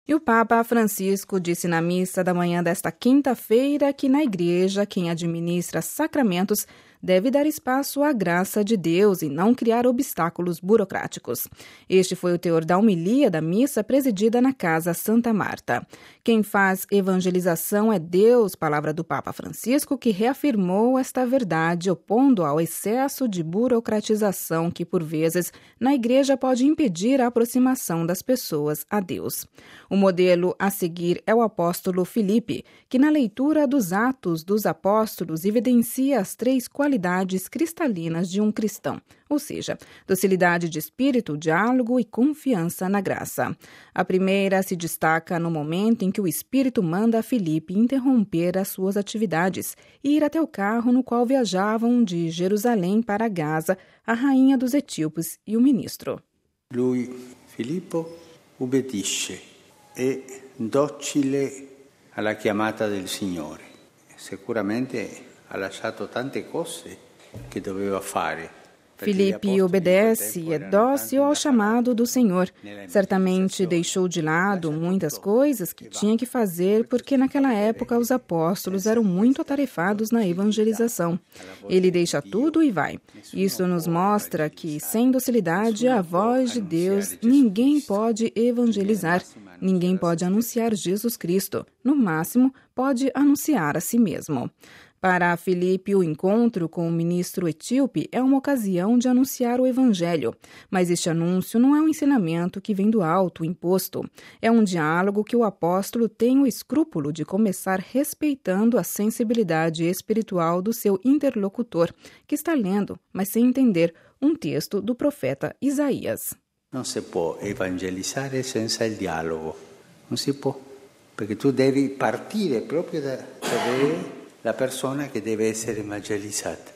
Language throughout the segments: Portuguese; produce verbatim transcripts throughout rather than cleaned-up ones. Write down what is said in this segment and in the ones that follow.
E o Papa Francisco disse na missa da manhã desta quinta-feira que na Igreja quem administra sacramentos deve dar espaço à graça de Deus e não criar obstáculos burocráticos. Este foi o teor da homilia da missa presidida na Casa Santa Marta. Quem faz evangelização é Deus, palavra do Papa Francisco, que reafirmou esta verdade, opondo ao excesso de burocratização que, por vezes, na Igreja pode impedir a aproximação das pessoas a Deus. O modelo a seguir é o apóstolo Filipe, que na leitura dos Atos dos Apóstolos evidencia as três qualidades cristalinas de um cristão, ou seja, docilidade de espírito, diálogo e confiança na graça. A primeira se destaca no momento em que o Espírito manda a Filipe interromper as suas atividades e ir até o carro no qual viajavam de Jerusalém para Gaza a rainha dos etíopes e o ministro. Lui, Filippo, ubbidisce e docile alla chiamata del Signore. Sicuramente ha lasciato tante cose che doveva fare. Filipe obedece e é dócil ao chamado do Senhor. Certamente deixou de lado muitas coisas que tinha que fazer porque naquela época os apóstolos eram muito atarefados na evangelização. Ele deixa tudo e vai. Isso nos mostra que, sem docilidade à voz de Deus, ninguém pode evangelizar, ninguém pode anunciar Jesus Cristo. No máximo, pode anunciar a si mesmo. Para Filipe, o encontro com o ministro etíope é uma ocasião de anunciar o evangelho, mas este anúncio não é um ensinamento que vem do alto, imposto. É um diálogo que o apóstolo tem o escrúpulo de começar respeitando a sensibilidade espiritual do seu interlocutor, que está lendo, mas sem entender, um texto do profeta Isaías. Não se pode evangelizar senza il dialogo. Não se pode, porque tu devi partire proprio da vedere la persona che deve essere evangelizzata.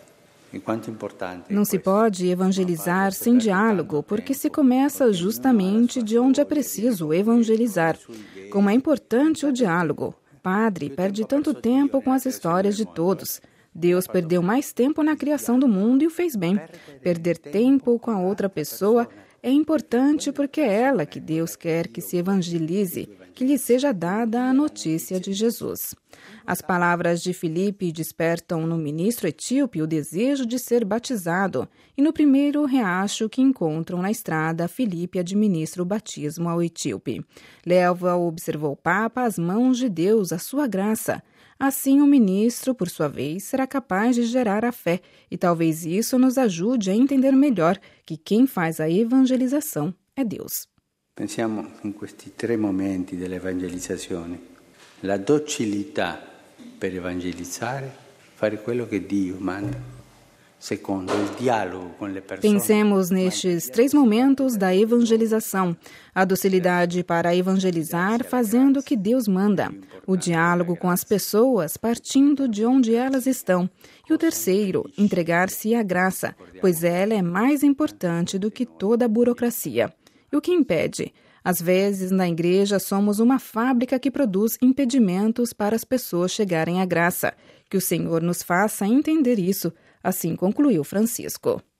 Não se pode evangelizar sem diálogo, porque se começa justamente de onde é preciso evangelizar. Como é importante o diálogo. O padre perde tanto tempo com as histórias de todos. Deus perdeu mais tempo na criação do mundo e o fez bem. Perder tempo com a outra pessoa é importante porque é ela que Deus quer que se evangelize, que lhe seja dada a notícia de Jesus. As palavras de Filipe despertam no ministro etíope o desejo de ser batizado, e no primeiro riacho que encontram na estrada, Filipe administra o batismo ao etíope. Leva, observou o Papa, às mãos de Deus, a sua graça. Assim, o ministro, por sua vez, será capaz de gerar a fé, e talvez isso nos ajude a entender melhor que quem faz a evangelização é Deus. Pensiamo in questi tre momenti dell'evangelizzazione. La docilità per evangelizzare, fare quello che Dio manda. Secondo, il dialogo com le persone. Pensemos nestes três momentos da evangelização. A docilidade para evangelizar, fazendo o que Deus manda. O diálogo com as pessoas, partindo de onde elas estão. E o terceiro, entregar-se à graça, pois ela é mais importante do que toda a burocracia. E o que impede? Às vezes, na igreja, somos uma fábrica que produz impedimentos para as pessoas chegarem à graça. Que o Senhor nos faça entender isso, assim concluiu Francisco.